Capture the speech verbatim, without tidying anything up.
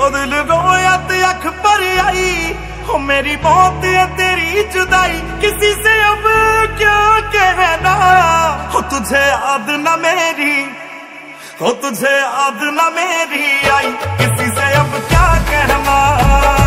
ओ दिल रोया ते अख पर आई, हो मेरी मौत है तेरी जुदाई, किसी से अब क्या कहना। हो तुझे याद न मेरी, हो तुझे याद न मेरी आई, किसी से अब क्या कहना।